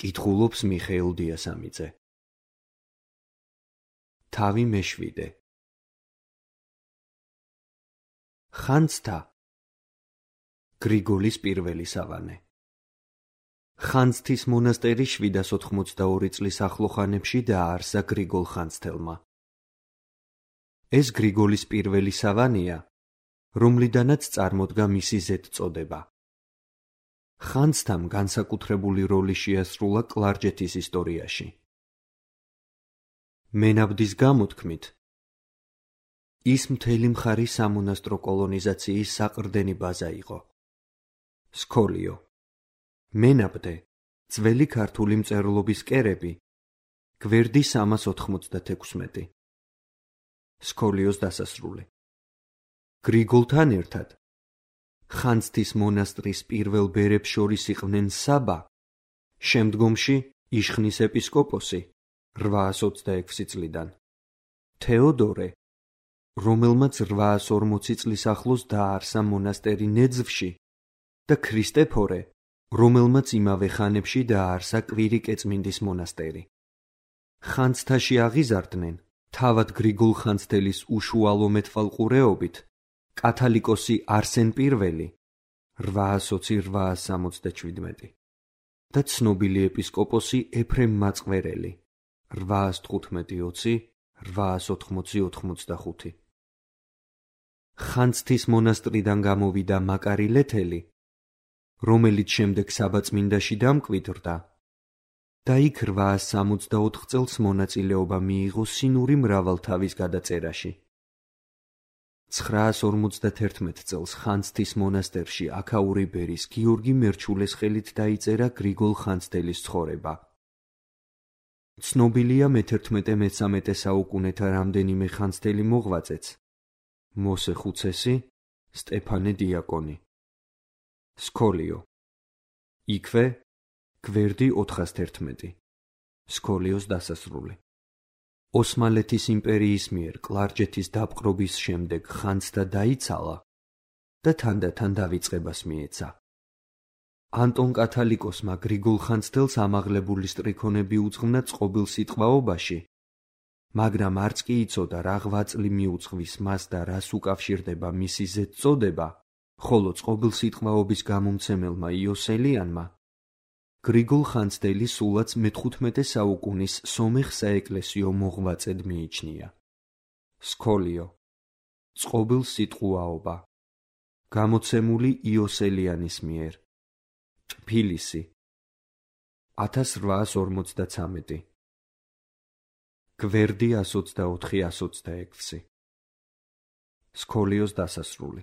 კითხულობს მიხეილ დიასამიძე. თავი მეშვიდე. ხანძთა გრიგოლის პირველი სავანე. ხანძთის მონასტერი 782 წლის ახლოხანებში დააარსა გრიგოლ ხანძთელმა. ეს გრიგოლის პირველი სავანეა, რომლიდანაც წარმოდგა მისი ზედწოდება. ხანძთამ განსაკუთრებული როლი შეასრულა კლარჯეთის ისტორიაში. მენაბდის გამოთქმით, ის მთელი მხარი სამონასტრო კოლონიზაციის საყრდენი ბაზა იყო. სქოლიო. მენაბდე, ძველი ქართული მწერლობის კერები, გვერდი 396. სქოლიოს დასასრული. გრიგოლთან ერთად ხანძთის მონასტრის პირველ ბერებს შორის იყვნენ საბა, შემდგომში იშხნის ეპისკოპოსი 826 წლიდან, თეოდორე, რომელმაც 840 წლის ახლოს დააარსა მონასტერი ნეძვში და ქრისტეფორე, რომელმაც იმავე ხანებში დააარსა კვირიკეწმინდის მონასტერი. ხანძთაში აღიზარდნენ თავად გრიგოლ ხანძთელის უშუალო მეტყალყურეობით კათალიკოსი არსენ პირველი 820-867 და ცნობილი ეპისკოპოსი ეფრემ მაწყვერელი 815-880-85. ხანძთის მონასტრიდან გამოვიდა მაკარი ლეთელი, რომელიც შემდეგ საბაწმინდაში დამკვიდრდა და იქ 864 წელს მონაწილეობა მიიღო სინური მრავალთავის გადაწერაში. 951 წელს ხანძთის მონასტერში აქაური ბერის გიორგი მერჩულეს ხელით დაიწერა გრიგოლ ხანძთელის ცხოვრება. ცნობილია მე-11-13 საუკუნეთა რამდენიმე ხანძთელი მოღვაწეც, მოსე ხუცესი, სტეფანე დიაკონი. სქოლიო. იქვე გვერდი 411. სქოლიოს დასასრული. ოსმალეთის იმპერიის მიერ კლარჯეთის დაპყრობის შემდეგ ხანძთა დაიცალა და თანდათან დავიწყებას მიეცა. ანტონ კათალიკოსმა გრიგოლ ხანძთელს ამაღლებული სტრიქონები უძღვნა წყობილ სიტყვაობაში, მაგრამ არც კი იცოდა რა 8 წლი მიუძღვის მას და რას უკავშირდება მისი ზედწოდება, ხოლო წყობილ სიტყვაობის გამომცემელმა იოსელიანმა გრიგოლ ხანძთელი სულაც მე-15 საუკუნის სომეხ საეკლესიო მოღვაწედ მიიჩნია. სქოლიო. წყობილ სიტყვაობა. გამოცემული იოსელიანის მიერ. ტფილისი. 1853. გვერდი 124-126. სქოლიოს დასასრული.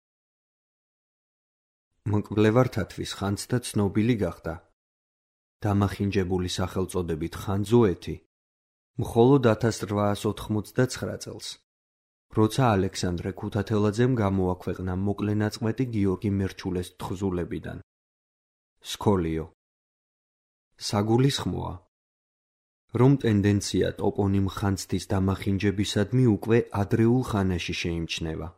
მკვლევართათვის ხანძთა ცნობილი გახდა დამახინჯებული სახელწოდებით ხანძოეთი მხოლოდ 1889 წელს, როცა ალექსანდრე ქუთათელაძემ გამოაქვეყნა მოკლე ნაწყვეტი გიორგი მერჩულეს თხზულებიდან. სქოლიო. საგულისხმოა, რომ ტენდენცია ტოპონიმ ხანძთის დამახინჯებისადმი უკვე ადრეულ ხანაში შეიმჩნევა.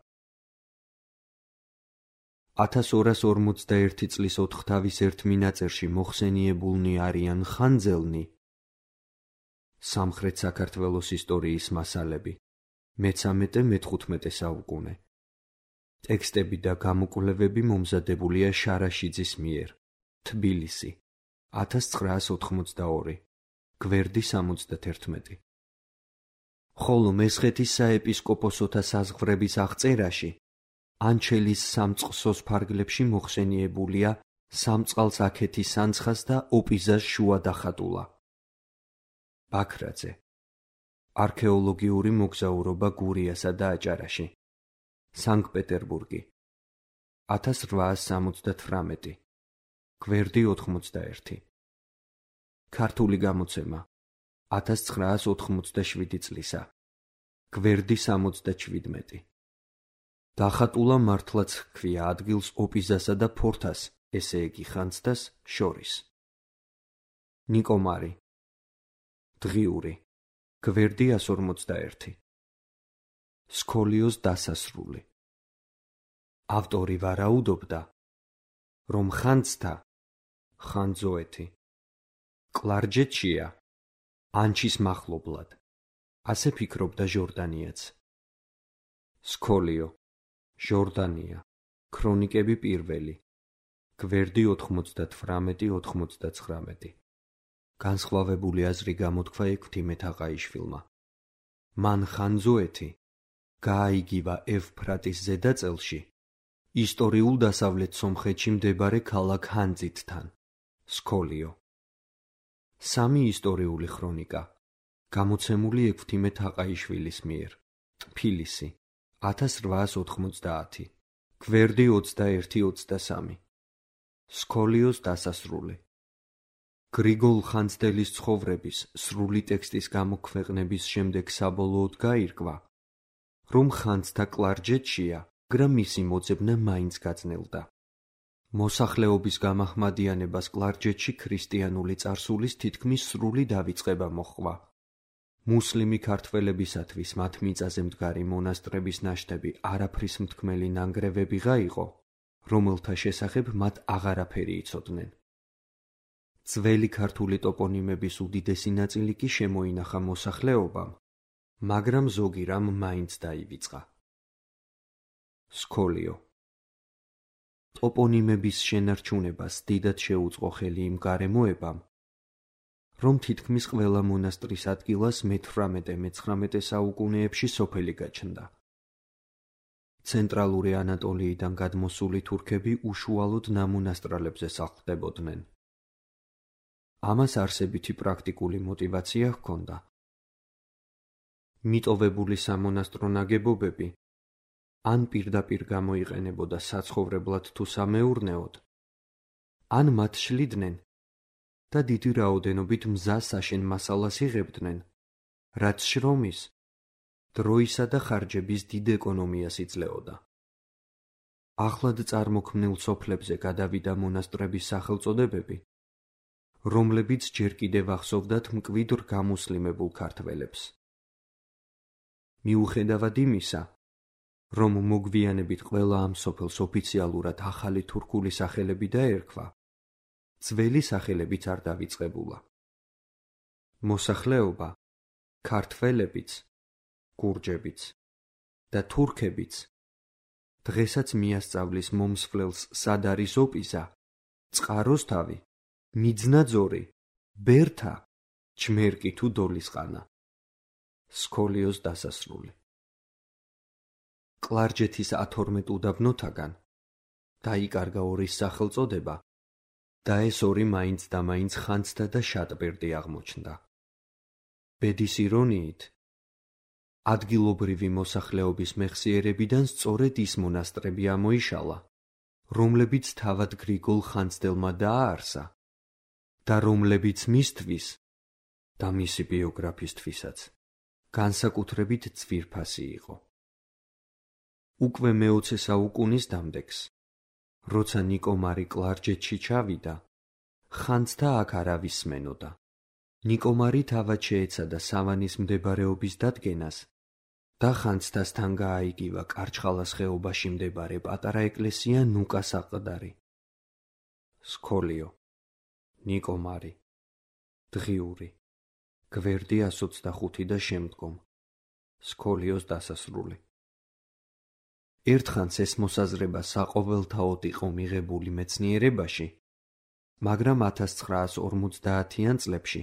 1241 წლის ოთხთავის ერთ მინაწერში მოხსენიებულნი არიან ხანძელნი, სამხრეთ საქართველოს ისტორიის მასალები, მე-13-მე-15 საუკუნე. ტექსტები და გამოკვლევები მომზადებულია შარაშიძის მიერ, თბილისი, 1982, გვერდი 71. ხოლო მესხეთის საეპისკოპოსოთა საზღვრების აღწერაში ანჩელის სამწყსოს ფარგლებში მოხსენიებულია სამწყალს აქეთის სანცხას და ოპიზას შუა დახატულა. ბაქრაძე. არქეოლოგიური მოგზაურობა გურიასა და აჭარაში. სანქტ-პეტერბურგი. 1878. გვერდი 81. ქართული გამოცემა 1987 წლისა. გვერდი 77. დახატულა მართლაც ჰქვია ადგილს ოპიზასა და ფორთას, ესე იგი ხანძთას შორის. ნიკომარი. დღიური. გვერდი 151. სქოლიოს დასასრული. ავტორი ვარაუდობდა, რომ ხანძთა, ხანძოეთი, კლარჯეთშია, ანჩის მახლობლად. ასე ფიქრობდა ჟორდანიაც. სქოლიო, ჟორდანია, ქრონიკები პირველი, გვერდი 98-99. განსხვავებული აზრი გამოთქვა ექვთიმე თაყაიშვილმა. მან ხანძოეთი გააიგივა ევფრატის ზედაწელში, ისტორიულ დასავლეთ სომხეთში მდებარე ქალაქ ჰანძითთან. სქოლიო. სამი ისტორიული ქრონიკა, გამოცემული ექვთიმე თაყაიშვილის მიერ. ტფილისი, 1890. გვერდი 21-23. სქოლიოს დასასრული. გრიგოლ ხანძთელის ცხოვრების სრული ტექსტის გამოქვეყნების შემდეგ საბოლოოდ გაირკვა, რომ ხანძთა კლარჯეთშია, მაგრამ მისი მოძებნა მაინც გაძნელდა. მოსახლეობის გამაჰმადიანებას კლარჯეთში ქრისტიანული წარსულის თითქმის სრული დავიწყება მოჰყვა. მუსლიმი ქართველებისათვის მათ მიწაზე მდგარი მონასტრების ნაშთები არაფრის მთქმელი ნანგრევებიღა იყო, რომელთა შესახებ მათ აღარაფერი იცოდნენ. ძველი ქართული ტოპონიმების უდიდესი ნაწილი კი შემოინახა მოსახლეობამ, მაგრამ ზოგი რამ მაინც დაივიწყა. სქოლიო. ტოპონიმების შენარჩუნებას დიდად შეუწყო ხელი იმ გარემოებამ, რომ თითქმის ყველა მონასტრის ადგილას მე-18-მე-19 საუკუნეებში სოფელი გაჩნდა. ცენტრალური ანატოლიიდან გადმოსული თურქები უშუალოდ ნამონასტრალებზე სახლდებოდნენ. ამას არსებითი პრაქტიკული მოტივაცია ჰქონდა. მიტოვებული სამონასტრო ნაგებობები ან პირდაპირ გამოიყენებოდა საცხოვრებლად თუ სამეურნეოდ, ან მათ შლიდნენ და დიდი რაოდენობით მზას აშენ მასალას იღებდნენ, რაც შრომის, დროისა და ხარჯების დიდ ეკონომიას იძლეოდა. ახლად წარმოქმნილ სოფლებზე გადავიდა მონასტრების სახელწოდებები, რომლებიც ჯერ კიდევ ახსოვდათ მკვიდრ გამუსლიმებულ ქართველებს. მიუხედავად იმისა, რომ მოგვიანებით ყველა ამ სოფელს ოფიციალურად ახალი თურქული სახელები დაერქვა, ძველი სახელებიც არ დავიწყებულა. მოსახლეობა, ქართველებიც, გურჯებიც და თურქებიც დღესაც მიასწავლის მომსვლელს სად არის ოპიზა, წყაროსთავი, მიძნაძორი, ბერთა, ჩმერკი თუ დოლისყანა. სქოლიოს დასასრული. კლარჯეთის 12 უდაბნოთაგან დაიკარგა ორის სახელწოდება და ეს ორი მაინც და მაინც ხანძთა და შატბერდი აღმოჩნდა. ბედის ირონიით, ადგილობრივი მოსახლეობის მეხსიერებიდან სწორედ ის მონასტრები ამოიშალა, რომლებიც თავად გრიგოლ ხანძთელმა დააარსა და რომლებიც მისთვის და მისი ბიოგრაფისთვისაც განსაკუთრებით ძვირფასი იყო. უკვე მე-20 საუკუნის დამდეგს, როცა ნიკომარი კლარჯეთში ჩავიდა, ხანძთა აქ არავის სმენოდა. ნიკომარი თავად შეეცადა სავანის მდებარეობის დადგენას და ხანძთასთან გააიგივა კარჩხალას ხეობაში მდებარე პატარა ეკლესია ნუკას აყდარი. სქოლიო. ნიკომარი. დღიური. გვერდი 125 და შემდგომ. სქოლიოს დასასრული. ერთხანს ეს მოსაზრება საყოველთაოდ იყო მიღებული მეცნიერებაში, მაგრამ 1950-იან წლებში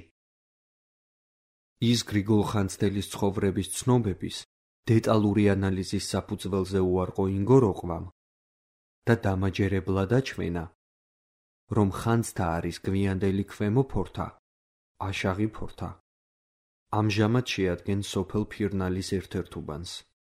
ის გრიგოლ ხანძთელის ცხოვრების ცნობების დეტალური ანალიზის საფუძველზე უარყო ინგოროყვამ და დამაჯერებლად აჩვენა, რომ ხანძთა არის გვიანდელი ქვემო ფორთა, აშაღი ფორთა. ამჟამად შეადგენს სოფელ ფირნალის ერთ-ერთ უბანს,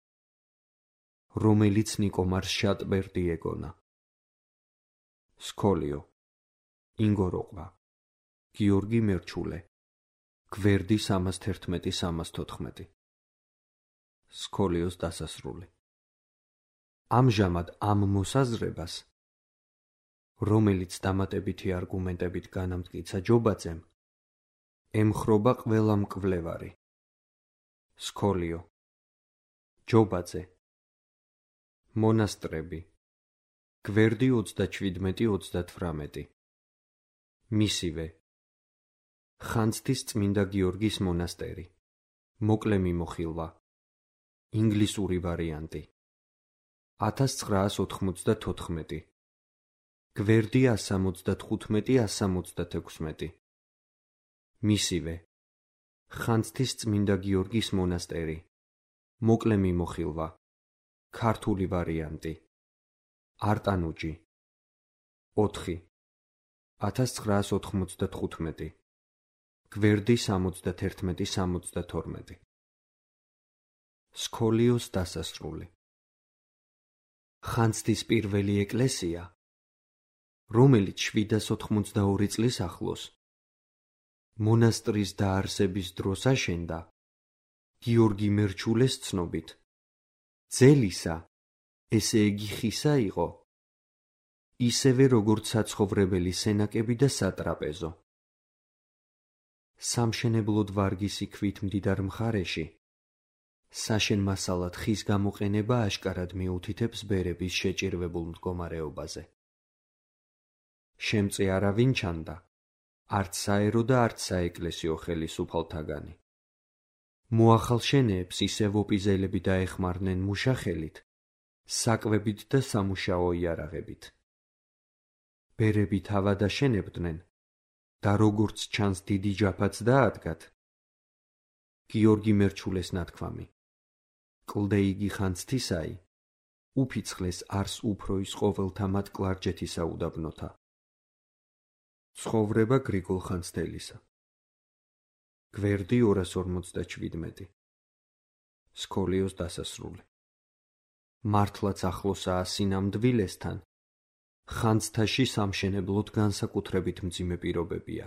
რომელიც ნიკომარს შატბერდი ეგონა. სქოლიო. ინგოროყვა. გიორგი მერჩულე. გვერდი 311-314. სქოლიოს დასასრული. ამჟამად ამ მოსაზრებას, რომელიც დამატებითი არგუმენტებით განამტკიცა ჯობაძემ, ემხრობა ყველა მკვლევარი. სქოლიო. ჯობაძე. მონასტრები. გვერდი 37-38. მისივე. ხანძთის წმინდა გიორგის მონასტერი. მოკლე მიმოხილვა. ინგლისური ვარიანტი. 1994. გვერდი 175-176. მისივე. ხანძთის წმინდა გიორგის მონასტერი. მოკლე მიმოხილვა. ქართული ვარიანტი. არტანუჯი. 4. 1995. გვერდი 71-72. სქოლიოს დასასრული. ხანძთის პირველი ეკლესია, რომელიც 782 წლის ახლოს მონასტრის დაარსების დროს აშენდა, გიორგი მერჩულეს ცნობით, ძელისა, ესე იგი ხისა იყო, ისევე როგორც საცხოვრებელი სენაკები და სატრაპეზო. სამშენებლოდ ვარგისი ქვით მდიდარ მხარეში, საშენ მასალად ხის გამოყენება აშკარად მიუთითებს ბერების შეჭირვებულ მდგომარეობაზე. შემწე არავინ ჩანდა, არც საერო და არც საეკლესიო ხელისუფალთაგანი. მოახალშენეებს ისევ ოპიზელები დაეხმარნენ მუშახელით, საკვებით და სამუშაო იარაღებით. ბერები თავად აშენებდნენ და როგორც ჩანს დიდი ჯაფაც დაადგათ. გიორგი მერჩულეს ნათქვამი. კლდე იგი ხანძთისაი, უფიცხლეს არს უფროის ყოველთა მათ კლარჯეთისა უდაბნოთა. ცხოვრება გრიგოლ ხანძთელისა. გვერდი 257. სქოლიოს დასასრული. მართლაც ახლოსაა სინამდვილესთან, ხანძთაში სამშენებლოდ განსაკუთრებით მძიმე პირობებია.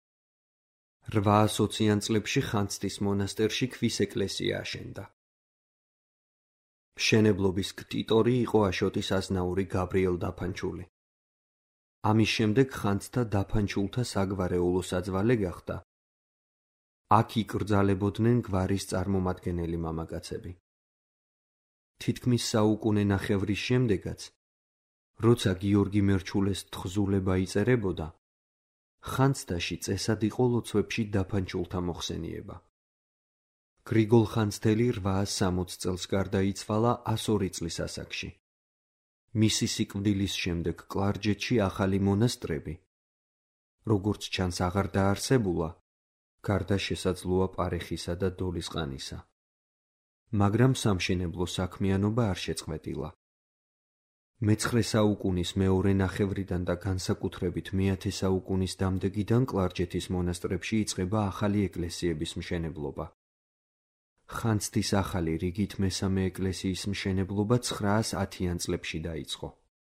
820-იან წლებში ხანძთის მონასტერში ქვის ეკლესია აშენდა. მშენებლობის ქტიტორი იყო აშოტის აზნაური გაბრიელ დაფანჩული. ამის შემდეგ ხანძთა დაფანჩულთა საგვარეულო საძვალე გახდა. აქ იკრძალებოდნენ გვარის წარმომადგენელი მამაკაცები. თითქმის საუკუნე ნახევრის შემდეგაც, როცა გიორგი მერჩულეს თხზულება იწერებოდა, ხანძთაში წესად იყო ლოცვებში დაფანჩულთა მოხსენიება. გრიგოლ ხანძთელი 860 წელს გარდაიცვალა 102 წლის ასაკში. მისი სიკვდილის შემდეგ კლარჯეთში ახალი მონასტრები, როგორც ჩანს აღარ დაარსებულა, გარდა შესაძლოა პარეხისა და დოლისყანისა. მაგრამ სამშენებლო საქმიანობა არ შეწყვეტილა. მე-9 საუკუნის მეორე ნახევრიდან და განსაკუთრებით მე-10 საუკუნის დამდეგიდან კლარჯეთის მონასტრებში იწყება ახალი ეკლესიების მშენებლობა. ხანძთის ახალი რიგით მესამე ეკლესიის მშენებლობა 910-იან წლებში დაიწყო.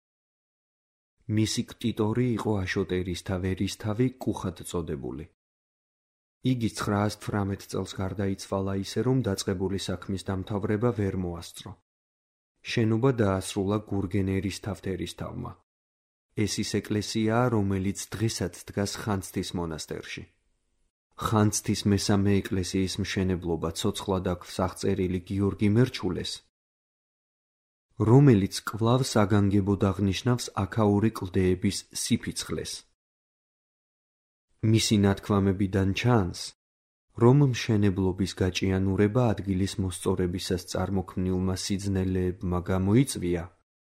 მისი ქტიტორი იყო აშოტ ერისთავი კუხად წოდებული. იგი 918 წელს გარდაიცვალა ისე, რომ დაწყებული საქმის დამთავრება ვერ მოასწრო. შენობა დაასრულა გურგენ ერისთავმა. ეს ის ეკლესიაა, რომელიც დღესაც დგას ხანძთის მონასტერში. ხანძთის მესამე ეკლესიის მშენებლობა ცოცხლად აქვს აღწერილი გიორგი მერჩულეს, რომელიც კვლავ საგანგებოდ აღნიშნავს აქაური კლდეების სიფიცხლეს. მისი ნათქვამებიდან ჩანს, რომ მშენებლობის გაჭიანურება ადგილის მოსწორებისას წარმოქმნილმა სიძნელეებმა გამოიწვია,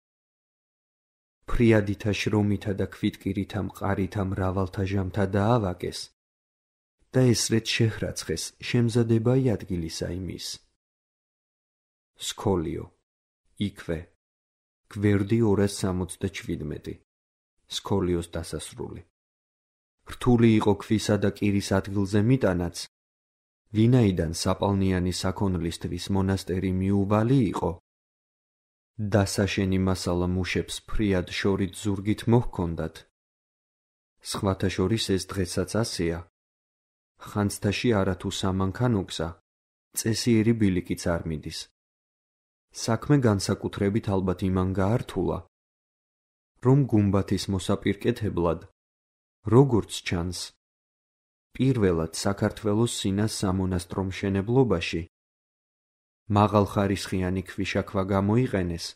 ფრიადითა შრომითა და ქვითკირითა მყარითა მრავალთა ჟამთა დაავაკეს და ესრეთ შეჰრაცხეს შემზადებაი ადგილისა იმის. სქოლიო, იქვე, გვერდი 267. სქოლიოს დასასრული. რთული იყო ქვისა და კირის ადგილზე მიტანაც, ვინაიდან საპალნიანი საქონლისთვის მონასტერი მიუვალი იყო, დასაშენი მასალა მუშებს ფრიად შორით ზურგით მოჰქონდათ. სხვათა შორის ეს დღესაც ასეა. ხანძთაში არათუ სამანქანოგზა, წესიერი ბილიკიც არ მიდის. საქმე განსაკუთრებით ალბათ იმან გაართულა, რომ გუმბათის მოსაპირკეთებლად, როგორც ჩანს, პირველად საქართველოს სინას სამონასტრო მშენებლობაში მაღალხარისხიანი ქვიშაქვა გამოიყენეს,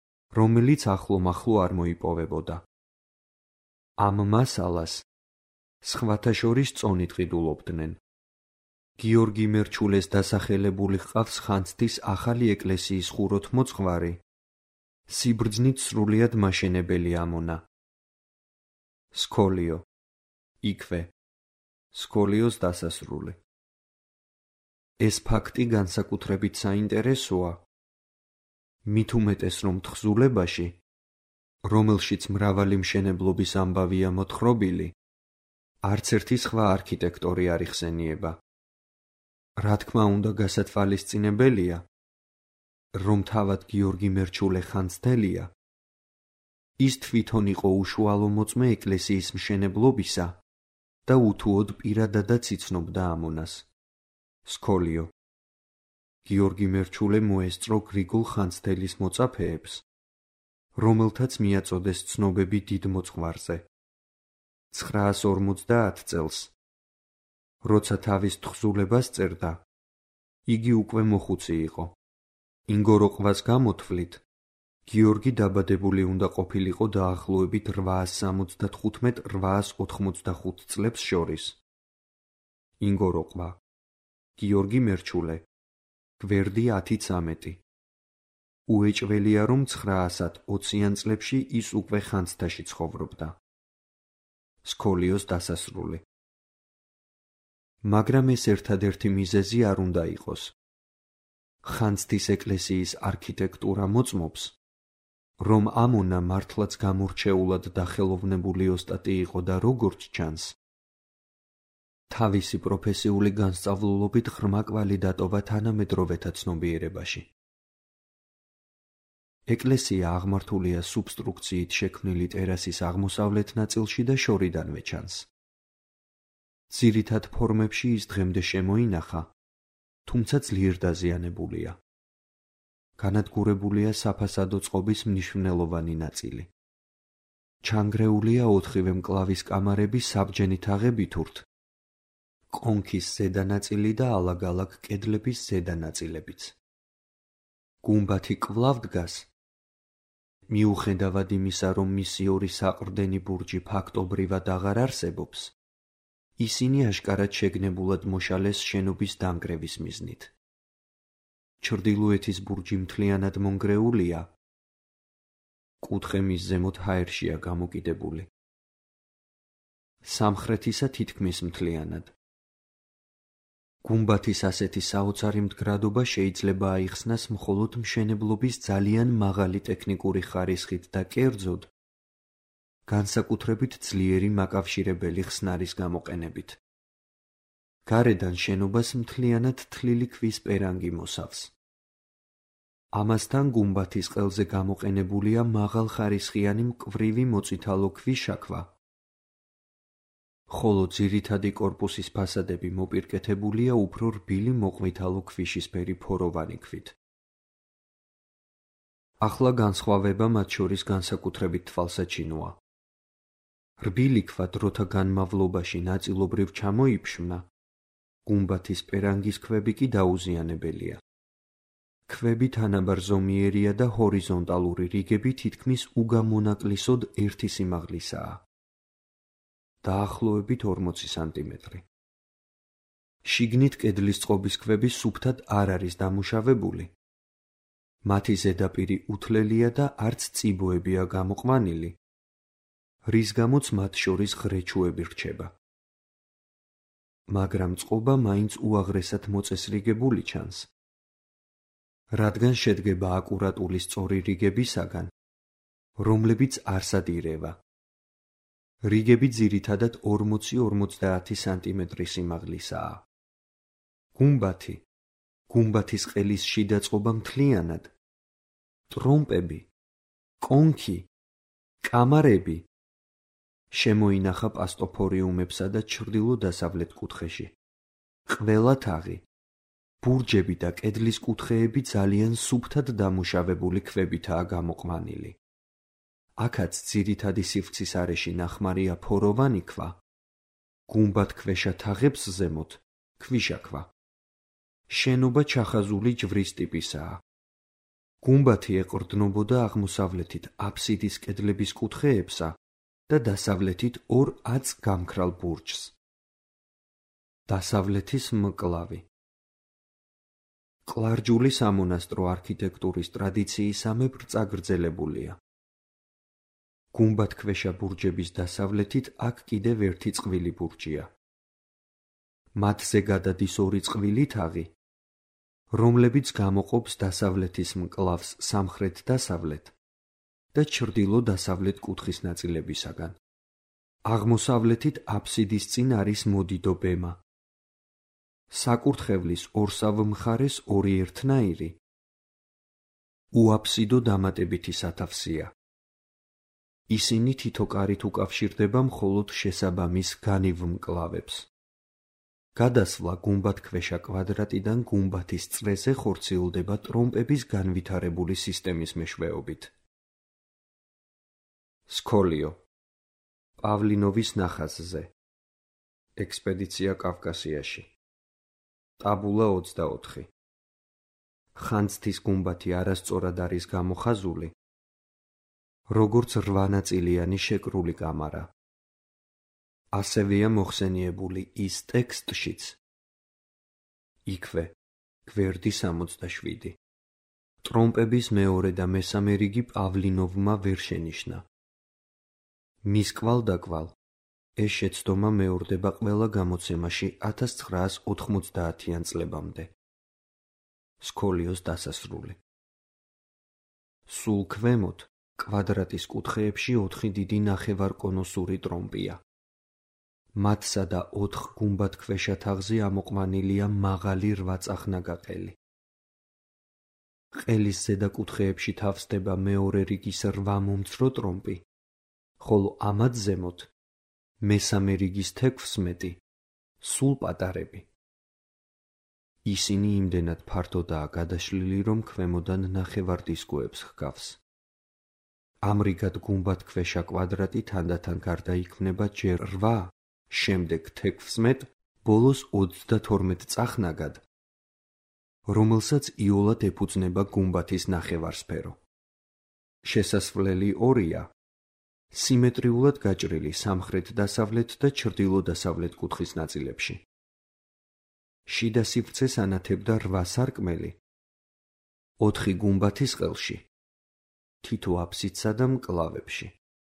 რომელიც ახლო-მახლო არ მოიპოვებოდა. ამ მასალას სხვათა შორის წონით ყიდულობდნენ. გიორგი მერჩულეს დასახელებული ჰყავს ხანძთის ახალი ეკლესიის ხუროთმოძღვარი, სიბრძნით სრულიად მაშენებელი ამონა. სქოლიო, იქვე, სქოლიოს დასასრული. ეს ფაქტი განსაკუთრებით საინტერესოა, მით უმეტეს რომ თხზულებაში, რომელშიც მრავალი მშენებლობის ამბავია მოთხრობილი, არც ერთი სხვა არქიტექტორი არ იხსენიება. რა თქმა უნდა გასათვალისწინებელია, რომ თავად გიორგი მერჩულე ხანძთელია, ის თვითონ იყო უშუალო მოწმე ეკლესიის მშენებლობისა და უთუოდ პირადადაც იცნობდა ამონას. სქოლიო. გიორგი მერჩულე მოესწრო გრიგოლ ხანძთელის მოწაფეებს, რომელთაც მიაწოდეს ცნობები დიდ მოძღვარზე. 950 წელს, როცა თავის თხზულებას წერდა, იგი უკვე მოხუცი იყო. ინგოროყვას გამოთვლით, გიორგი დაბადებული უნდა ყოფილიყო დაახლოებით 875-885 წლებს შორის. ინგოროყვა, გიორგი მერჩულე, გვერდი 10-13. უეჭველია, რომ 920-იან წლებში ის უკვე ხანძთაში ცხოვრობდა. სქოლიოს დასასრული. მაგრამ ეს ერთადერთი მიზეზი არ უნდა იყოს. ხანძთის ეკლესიის არქიტექტურა მოწმობს, რომ ამონა მართლაც გამორჩეულად დახელოვნებული ოსტატი იყო და როგორც ჩანს, თავისი პროფესიული განსწავლულობით ღრმა კვალი დატოვა თანამედროვეთა ცნობიერებაში. ეკლესია აღმართულია სუბსტრუქციით შექმნილი ტერასის აღმოსავლეთ ნაწილში და შორიდანვე ჩანს. ძირითად ფორმებში ის დღემდე შემოინახა, თუმცა ძლიერ დაზიანებულია. განადგურებულია საფასადო წყობის მნიშვნელოვანი ნაწილი. ჩანგრეულია 4-ვე მკლავის კამარები საბჯენი თაღებით ურთ, კონქის ზედა ნაწილი და ალაგ-ალაგ კედლების ზედა ნაწილებიც. გუმბათი კვლავ დგას. მიუხედავად იმისა, რომ მისი ორი საყრდენი ბურჯი ფაქტობრივად აღარ არსებობს, ისინი აშკარად შეგნებულად მოშალეს შენობის დანგრევის მიზნით. ჩრდილოეთის ბურჯი მთლიანად მონგრეულია, კუთხე მის ზემოთ ჰაერშია გამოკიდებული. სამხრეთისა თითქმის მთლიანად. გუმბათის ასეთი საოცარი მდგრადობა შეიძლება აიხსნას მხოლოდ მშენებლობის ძალიან მაღალი ტექნიკური ხარისხით და კერძოდ, განსაკუთრებით ძლიერი მაკავშირებელი ხსნარის გამოყენებით. გარედან შენობას მთლიანად თლილი ქვის პერანგი მოსავს. ამასთან გუმბათის ყელზე გამოყენებულია მაღალხარისხიანი მკვრივი მოწითალო ქვიშაქვა, ხოლო ძირითადი კორპუსის ფასადები მოპირკეთებულია უფრო რბილი მოყვითალო ქვიშისფერი ფოროვანი ქვით. ახლა განსხვავება მათ შორის განსაკუთრებით თვალსაჩინოა. რბილი ქვა დროთა განმავლობაში ნაწილობრივ ჩამოიფშმნა, გუმბათის პერანგის ქვები კი დაუზიანებელია. ქვები თანაბარ ზომიერია და ჰორიზონტალური რიგები თითქმის უგამონაკლისოდ ერთი სიმაღლისაა. დაახლოებით 40 სანტიმეტრი. შიგნით კედლის წყობის ქვები სუფთად არ არის დამუშავებული. მათი ზედაპირი უთლელია და არც წიბოებია გამოყვანილი, რის გამოც მათ შორის ღრეჩუები რჩება. მაგრამ წყობა მაინც უაღრესად მოწესრიგებული ჩანს, რადგან შედგება აკურატული სწორი რიგებისაგან, რომლებიც არსად ირევა. რიგები ძირითადად 40-50 სანტიმეტრი სიმაღლისაა. გუმბათი, გუმბათის ყელის შიდა წყობა მთლიანად, ტრომპები, კონქი, კამარები შემოინახა პასტოფორიუმებსა და ჩრდილო-დასავლეთ კუთხეში. ყველა თაღი, ბურჯები და კედლის კუთხეები ძალიან სუფთად დამუშავებული ქვებითაა გამოყვანილი. აქაც ძირითადი სივრცის არეში ნახმარია ფოროვანი ქვა, გუმბათქვეშა თაღებს ზემოთ ქვიშაქვა. შენობა ჩახაზული ჯვრის ტიპისაა. გუმბათი ეყრდნობოდა აღმოსავლეთით აფსიდის კედლების კუთხეებსა და დასავლეთით ორ 10 გამქრალ ბურჯს. დასავლეთის მკლავი. კლარჯული სამონასტრო არქიტექტურის ტრადიციისამებრ წაგრძელებულია. გუმბათქვეშა ბურჯების დასავლეთით აქ კიდევ ერთი წყვილი ბურჯია. მათზე გადადის ორი წყვილი თაღი, რომლებიც გამოყოფს დასავლეთის მკლავს სამხრეთ-დასავლეთ და ჩრდილო-დასავლეთ კუთხის ნაწილებისაგან. აღმოსავლეთით აფსიდის წინ არის მოდიდო ბემა. საკურთხევლის ორსავ მხარეს ორი ერთნაირი, უაფსიდო დამატებითი სათავსია. ისინი თითო კარით უკავშირდება მხოლოდ შესაბამის განივ მკლავებს. გადასვლა გუმბათქვეშა კვადრატიდან გუმბათის წრეზე ხორციელდება ტრომპების განვითარებული სისტემის მეშვეობით. სქოლიო. პავლინოვის ნახაზზე. ექსპედიცია კავკასიაში. ტაბულა 24. ხანძთის გუმბათი არასწორად არის გამოხაზული, როგორც 8-ნაწილიანი შეკრული კამარა. ასევეა მოხსენიებული ის ტექსტშიც. იქვე, გვერდი 67. ტრომპების მეორე და მესამე რიგი პავლინოვმა ვერ შენიშნა. მის კვალდაკვალ ეს შეცდომა მეორდება ყველა გამოცემაში 1990-იან წლებამდე. სქოლიოს დასასრული. სულ ქვემოთ კვადრატის კუთხეებში 4 დიდი ნახევარკონუსური ტრომპია. მათსა და 4 გუმბათქვეშა თაღზე ამოყვანილია მაღალი 8-წახნაგა ყელი. ყელის ზედა კუთხეებში თავსდება მეორე რიგის 8 მომცრო ტრომპი, ხოლო ამათ ზემოთ მესამე რიგის 16 სულ პატარები. ისინი იმდენად ფართოდაა გადაშლილი, რომ ქვემოდან ნახევარდისკოებს ჰგავს. ამრიგად გუმბათქვეშა კვადრატი თანდათან გარდაიქმნება ჯერ 8, შემდეგ 16, ბოლოს 32 წახნაგად, რომელსაც იოლად ეფუძნება გუმბათის ნახევარსფერო. შესასვლელი ორია, სიმეტრიულად გაჭრილი სამხრეთ-დასავლეთ და ჩრდილო-დასავლეთ კუთხის ნაწილებში. შიდა სივრცეს ანათებდა 8 სარკმელი, 4 გუმბათის ყელში, თითო აფსიდსა და მკლავებში.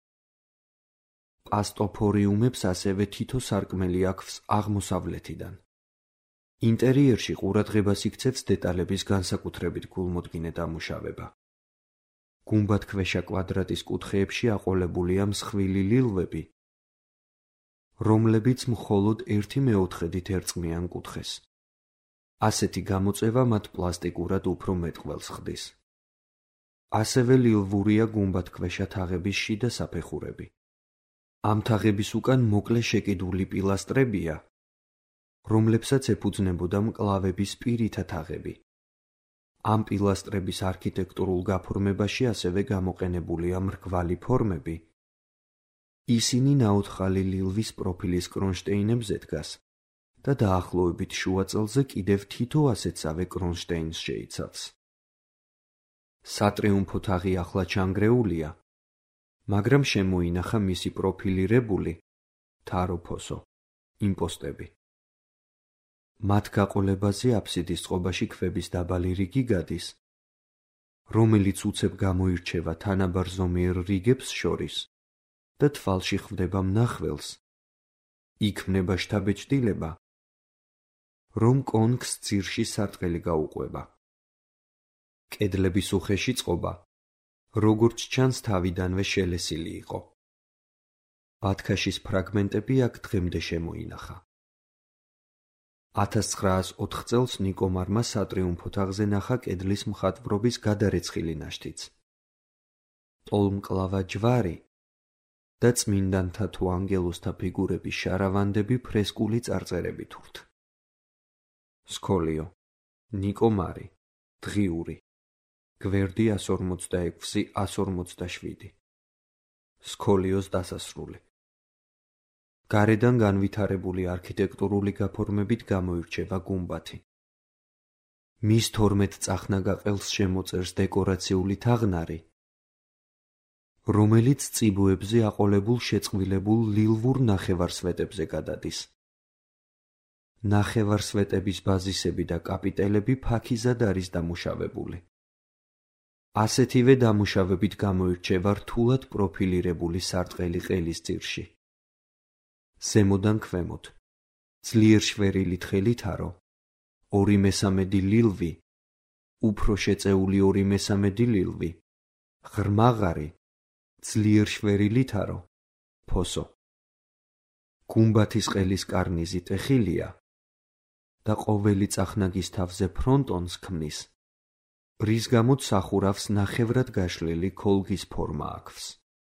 პასტოფორიუმებს ასევე თითო სარკმელი აქვს აღმოსავლეთიდან. ინტერიერში ყურადღებას იქცევს დეტალების განსაკუთრებით გულმოდგინე დამუშავება. გუმბათქვეშა კვადრატის კუთხეებში აყოლებულია მსხვილი ლილვები, რომლებიც მხოლოდ 1/4-ით ერწყმიან კუთხეს. ასეთი გამოწევა მათ პლასტიკურად უფრო მეტყველს ხდის. ასევე ლილვურია გუმბათქვეშა თაღების შიდა საფეხურები. ამ თაღების უკან მოკლე შეკიდული პილასტრებია, რომლებსაც ეფუძნებოდა მკლავების პირითა თაღები. ამ პილასტრების არქიტექტურულ გაფორმებაში ასევე გამოყენებულია მრგვალი ფორმები. ისინი ნაოთხალი ლილვის პროფილის კრონშტეინებზე დგას და დაახლოებით შუა წელზე კიდევ თითო ასეთსავე კრონშტეინს შეიცავს. სატრიუმფო თაღი ახლა ჩანგრეულია, მაგრამ შემოინახა მისი პროფილირებული თაროფოსო იმპოსტები. მათ გაყოლებაზე აფსიდის წყობაში ქვების დაბალი რიგი გადის, რომელიც უცებ გამოირჩევა თანაბარ ზომიერ რიგებს შორის და თვალში ხვდება მნახველს. იქმნება შთაბეჭდილება, რომ კონქს ძირში სარტყელი გაუყვება. კედლების უხეში წყობა, როგორც ჩანს, თავიდანვე შელესილი იყო. ბათქაშის ფრაგმენტები აქ დღემდე შემოინახა. 1904 წელს ნიკომარმა სატრიუმფო თაღზე ნახა კედლის მხატვრობის გადარეცხილი ნაშთიც. ტოლმკლავა ჯვარი და წმინდანთა თუ ანგელოზთა ფიგურების შარავანდები ფრესკული წარწერებით ურთ. სქოლიო, ნიკომარი, დღიური, გვერდი 146-147. სქოლიოს დასასრული. გარედან განვითარებული არქიტექტურული გაფორმებით გამოირჩევა გუმბათი. მის 12 წახნაგა ყელს შემოწერს დეკორაციული თაღნარი, რომელიც წიბოებზე აყოლებულ შეწყვილებულ ლილვურ ნახევარსვეტებზე გადადის. ნახევარსვეტების ბაზისები და კაპიტელები ფაქიზად არის დამუშავებული. ასეთივე დამუშავებით გამოირჩევა რთულად პროფილირებული სარტყელი ყელის ძირში. ზემოდან ქვემოთ, ძლიერ შვერილი თხელი თარო, 2/3 ლილვი, უფრო შეწეული 2/3 ლილვი, ღრმაღარი, ძლიერ შვერილი თარო, ფოსო. გუმბათის ყელის კარნიზი ტეხილია და ყოველი წახნაგის თავზე ფრონტონს ქმნის, რის გამოც სახურავს ნახევრად გაშლილი ქოლგის ფორმა აქვს.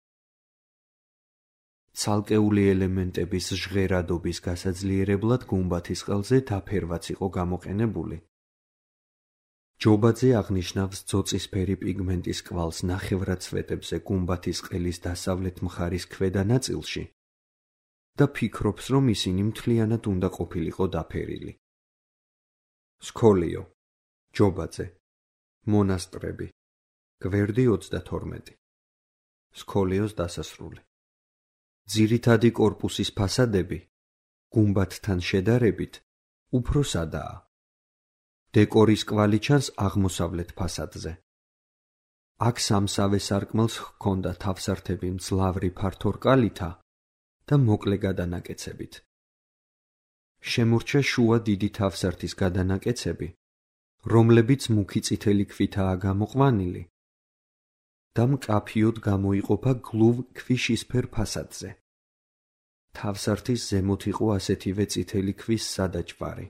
ცალკეული ელემენტების ჟღერადობის გასაძლიერებლად გუმბათის ყელზე დაფერვაც იყო გამოყენებული. ჯობაძე აღნიშნავს ძოწისფერი პიგმენტის კვალს ნახევრად სვეტებზე გუმბათის ყელის დასავლეთ მხარის ქვედა ნაწილში და ფიქრობს, რომ ისინი მთლიანად უნდა ყოფილიყო დაფერილი. სქოლიო, ჯობაძე, მონასტრები, გვერდი 32. სქოლიოს დასასრული. ძირითადი კორპუსის ფასადები, გუმბათთან შედარებით, უფრო სადაა. დეკორის კვალი ჩანს აღმოსავლეთ ფასადზე. აქ სამსავე სარკმელს ჰქონდა თავსართები მძლავრი ფართო რკალითა და მოკლე გადანაკეცებით. შემორჩა შუა დიდი თავსართის გადანაკეცები, რომლებიც მუქი წითელი ქვითაა გამოყვანილი და მკაფიოდ გამოიყოფა გლუვ ქვიშისფერ ფასადზე. თავსართის ზემოთ იყო ასეთივე წითელი ქვის სადაჯვარი.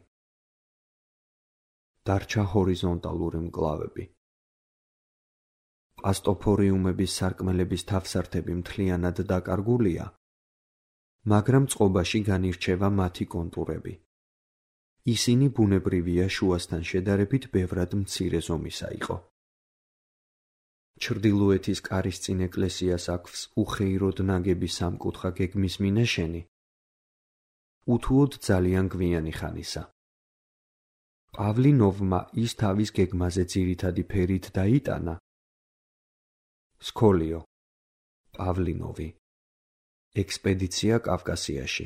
დარჩა ჰორიზონტალური მკლავები. პასტოფორიუმების სარკმელების თავსართები მთლიანად დაკარგულია, მაგრამ წყობაში განირჩევა მათი კონტურები. ისინი ბუნებრივია შუასთან შედარებით ბევრად მცირე ზომისა იყო. ჩრდილოეთის კარის წინ ეკლესიას აქვს უხეიროდ ნაგები სამკუთხა გეგმის მინაშენი, უთუოდ ძალიან გვიანი ხანისა. პავლინოვმა ის თავის გეგმაზე ძირითადი ფერით დაიტანა. სქოლიო, პავლინოვი, ექსპედიცია კავკასიაში.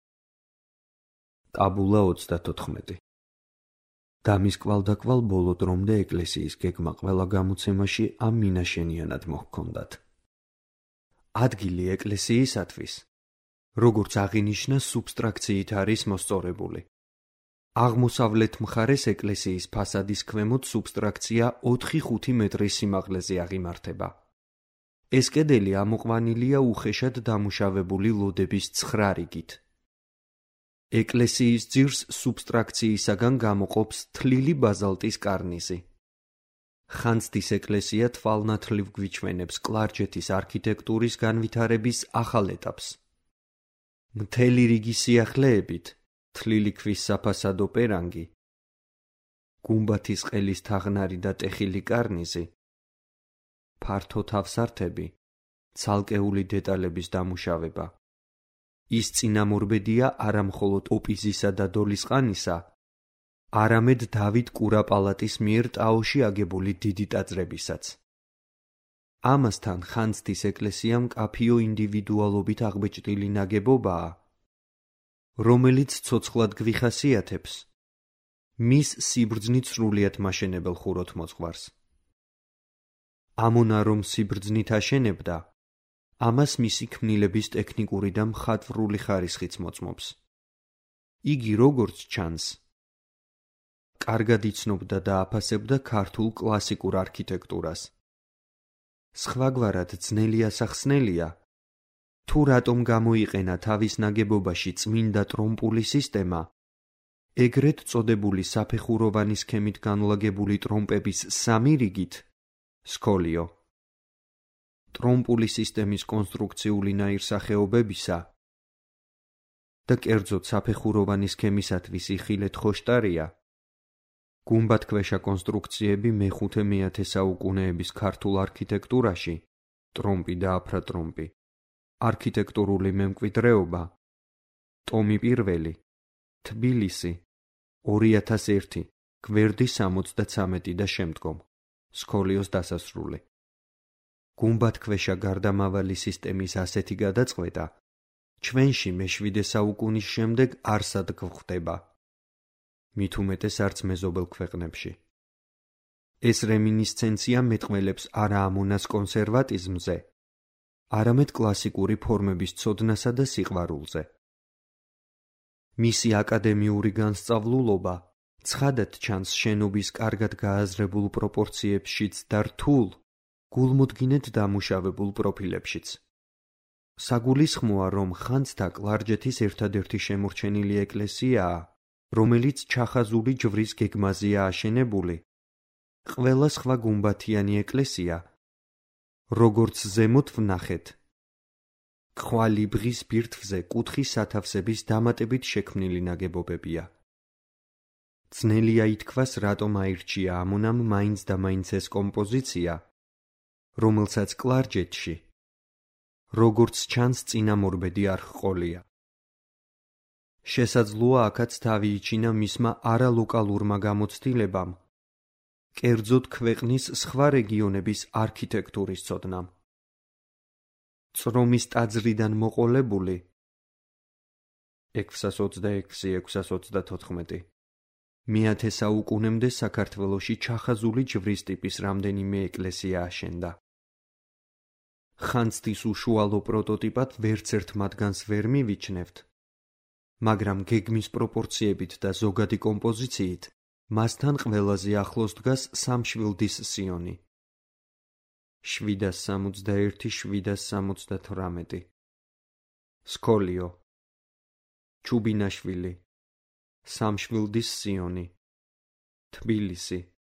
ტაბულა 34. დამის კვალდაკვალ ბოლო დრომდე ეკლესიის გეგმა ყველა გამოცემაში ამ მინაშენიანად მოჰქონდათ. ადგილი ეკლესიისათვის, როგორც აღინიშნა, სუბსტრაქციით არის მოსწორებული. აღმოსავლეთ მხარეს ეკლესიის ფასადის ქვემოთ სუბსტრაქცია 4-5 მეტრის სიმაღლეზე აღიმართება. ეს კედელი ამოყვანილია უხეშად დამუშავებული ლოდების 9 რიგით. ეკლესიის ძირს სუბსტრაქციისაგან გამოყოფს თლილი ბაზალტის კარნიზი. ხანძთის ეკლესია თვალნათლივ გვიჩვენებს კლარჯეთის არქიტექტურის განვითარების ახალ ეტაპს. მთელი რიგი სიახლეებით, თლილი ქვის საფასადო პერანგი, გუმბათის ყელის თაღნარი და ტეხილი კარნიზი, ფართო თავსართები, ცალკეული დეტალების დამუშავება. ის წინამორბედია არა მხოლოდ ოპიზისა და დოლისყანისა, არამედ დავით კურაპალატის მიერ ტაოში აგებული დიდი ტაძრებისაც. ამასთან ხანძთის ეკლესია მკაფიო ინდივიდუალობით აღბეჭდილი ნაგებობაა, რომელიც ცოცხლად გვიხასიათებს მის სიბრძნით სრულიად მაშენებელ ხუროთმოძღვარს. ამონა რომ სიბრძნით აშენებდა, ამას მისი ქმნილების ტექნიკური და მხატვრული ხარისხიც მოწმობს. იგი როგორც ჩანს, კარგად იცნობდა და აფასებდა ქართულ კლასიკურ არქიტექტურას. სხვაგვარად ძნელი ასახსნელია, თუ რატომ გამოიყენა თავის ნაგებობაში წმინდა ტრომპული სისტემა, ეგრეთ წოდებული საფეხუროვანი სქემით განლაგებული ტრომპების 3 რიგით, სქოლიო. ტრომპული სისტემის კონსტრუქციული ნაირსახეობებისა და კერძოდ საფეხუროვანი სქემისათვის იხილეთ ხოშტარია, გუმბათქვეშა კონსტრუქციები მე-5-მე-10 საუკუნეების ქართულ არქიტექტურაში, ტრომპი და აფრატრომპი, არქიტექტურული მემკვიდრეობა, ტომი 1, თბილისი, 2001, გვერდი 73 და შემდგომ, სქოლიოს დასასრული. გუმბათქვეშა გარდამავალი სისტემის ასეთი გადაწყვეტა ჩვენში მე-7 საუკუნის შემდეგ არსად გვხვდება. მით უმეტეს არც მეზობელ ქვეყნებში. ეს რემინისცენცია მეტყველებს არა ამონას კონსერვატიზმზე, არამედ კლასიკური ფორმების ცოდნასა და სიყვარულზე. მისი აკადემიური განსწავლულობა ცხადად ჩანს შენობის კარგად გააზრებულ პროპორციებშიც და რთულ, გულმოდგინედ დამუშავებულ პროფილებშიც. საგულისხმოა, რომ ხანძთა კლარჯეთის ერთადერთი შემორჩენილი ეკლესიაა, რომელიც ჩახაზული ჯვრის გეგმაზეა აშენებული. ყველა სხვა გუმბათიანი ეკლესია, როგორც ზემოთ ვნახეთ, ქვალიბღის ბირთვზე კუთხის სათავსების დამატებით შექმნილი ნაგებობებია. ძნელია ითქვას, რატომ აირჩია ამონამ მაინც და მაინც ეს კომპოზიცია, რომელსაც კლარჯეთში, როგორც ჩანს, წინამორბედი არ ჰყოლია. შესაძლოა აქაც თავი იჩინა მისმა არალოკალურმა გამოცდილებამ, კერძოდ ქვეყნის სხვა რეგიონების არქიტექტურის ცოდნამ. წრომის ტაძრიდან მოყოლებული 626-624 მე-10 საუკუნემდე საქართველოში ჩახაზული ჯვრის ტიპის რამდენიმე ეკლესია აშენდა. ხანძთის უშუალო პროტოტიპად ვერცერთ მათგანს ვერ მივიჩნევთ, მაგრამ გეგმის პროპორციებით და ზოგადი კომპოზიციით მასთან ყველაზე ახლოს დგას სამშვილდის სიონი. 761-778 სკოლიო ჩუბინაშვილი სამშვილდის სიონი თბილისი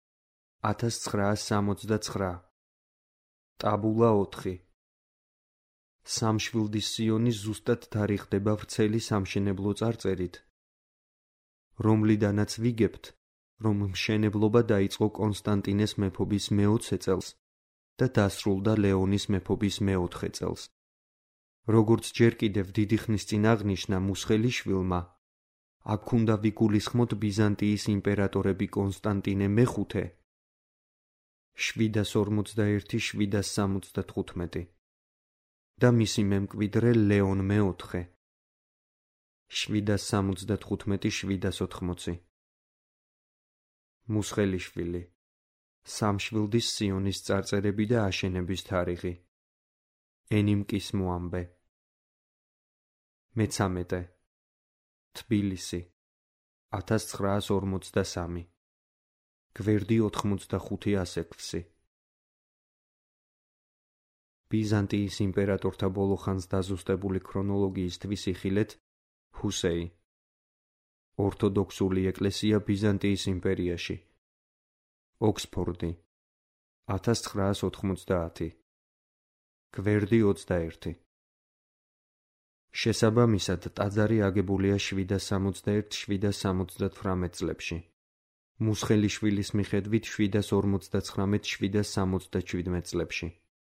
1969 ტაბულა 4 სამშვილდის სიონი ზუსტად თარიღდება ვრცელი სამშენებლო წარწერით, რომლიდანაც ვიგებთ, რომ მშენებლობა დაიწყო კონსტანტინეს მეფობის მე-20 წელს და დასრულდა ლეონის მეფობის მე-4 წელს. როგორც ჯერ კიდევ დიდი ხნის წინ აღნიშნა მუსხელიშვილმა, აქ უნდა ვიგულისხმოთ ბიზანტიის იმპერატორები კონსტანტინე მე-5, 741-775 და მისი მემკვიდრე ლეონ მე-4, 775-780. მუსხელიშვილი, სამშვილდის სიონის წარწერები და აშენების თარიღი. ენიმკის მოამბე. მე-13 თბილისი 1943 გვერდი 85 ასექვსი. ბიზანტიის იმპერატორთა ბოლო ხანს დაზუსტებული ქრონოლოგიის თვისიხილეთ ჰუსეი. ორთოდოქსული ეკლესია ბიზანტიის იმპერიაში. ოქსფორდი 1990 გვერდი 21. შესაბამისად ტაძარი აგებულია 761-778 წლებში. მუსხელიშვილის მიხედვით 759-767 წლებში.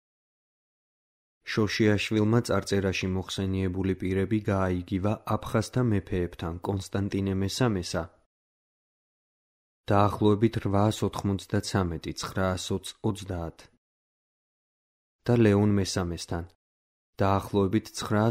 შოშიაშვილმა წარწერაში მოხსენიებული პირები გააიგივა აფხაზთა მეფეებთან კონსტანტინე მე-3-სა დაახლოებით 893-920 და ლეონ მე-3-სთან დაახლოებით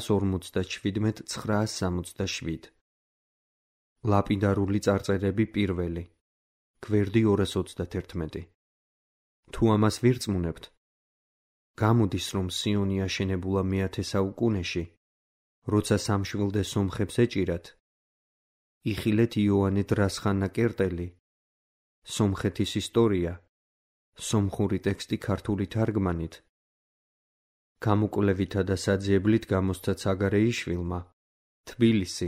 947-967. ლაპიდარული წარწერები პირველი გვერდი 221. თუ ამას ვირწმუნებთ, გამოდის, რომ სიონი აშენებულა მე-10 საუკუნეში, როცა სამშვილდე სომხებს ეჭირათ, იხილეთ იოანე დრასხანა კერტელი, სომხეთის ისტორია, სომხური ტექსტი ქართული თარგმანით, გამოკვლევითა და საძიებლით გამოსცა ცაგარეიშვილმა, თბილისი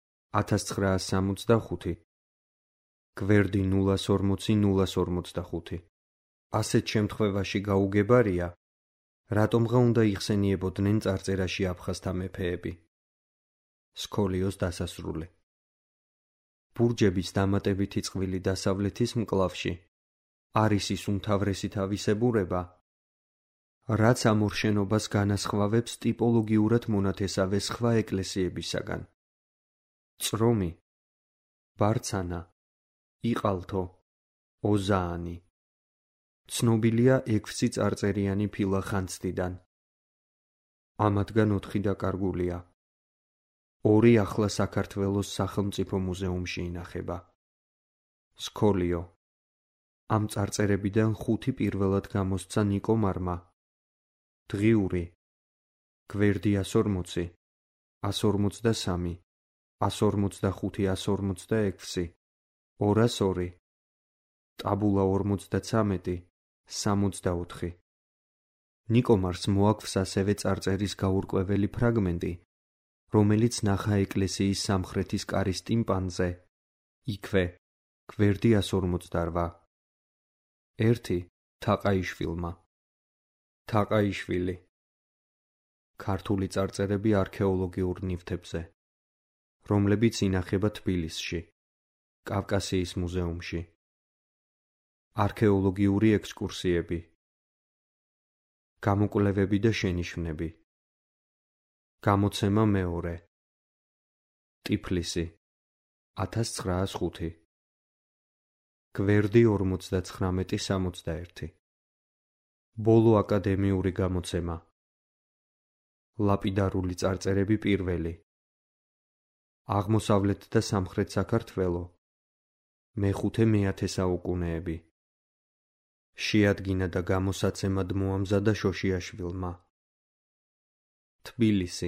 1965 გვერდი 040-045. ასეთ შემთხვევაში გაუგებარია, რატომღა უნდა იხსენიებოდნენ წარწერაში აფხაზთა მეფეები. სკოლიოს დასასრული. ბურჯების დამატებითი წყვილი დასავლეთის მკლავში არის ის უმთავრესი თავისებურება, რაც ამ ორ შენობას განასხვავებს ტიპოლოგიურად მონათესავე სხვა ეკლესიებისაგან. წრომი, ბარცანა, იყალთო, ოზაანი. ცნობილია 6 წარწერიანი ფილა ხანძთიდან. ამათგან 4 დაკარგულია. 2 ახლა საქართველოს სახელმწიფო მუზეუმში ინახება. სქოლიო. ამ წარწერებიდან 5 პირველად გამოსცა ნიკო მარმა. დღიური. გვერდი 140, 153, 145, 146, 202, ტაბულა 53, 64. ნიკო მარს მოაქვს ასევე წარწერის გაურკვეველი ფრაგმენტი, რომელიც ნახა ეკლესიის სამხრეთის კარის ტიმპანზე, იქვე, გვერდი 158. 1 თაყაიშვილმა. თაყაიშვილი. ქართული წარწერები არქეოლოგიურ ნივთებზე, რომლებიც ინახება თბილისში, კავკასიის მუზეუმში. არქეოლოგიური ექსკურსიები. გამოკვლევები და შენიშვნები. გამოცემა მეორე. ტიფლისი 1905. გვერდი 59-61. ბოლო აკადემიური გამოცემა. ლაპიდარული წარწერები პირველი. აღმოსავლეთ და სამხრეთ საქართველო. მე-5-მე-10 საუკუნეები. შეადგინა და გამოსაცემად მოამზადა შოშიაშვილმა. თბილისი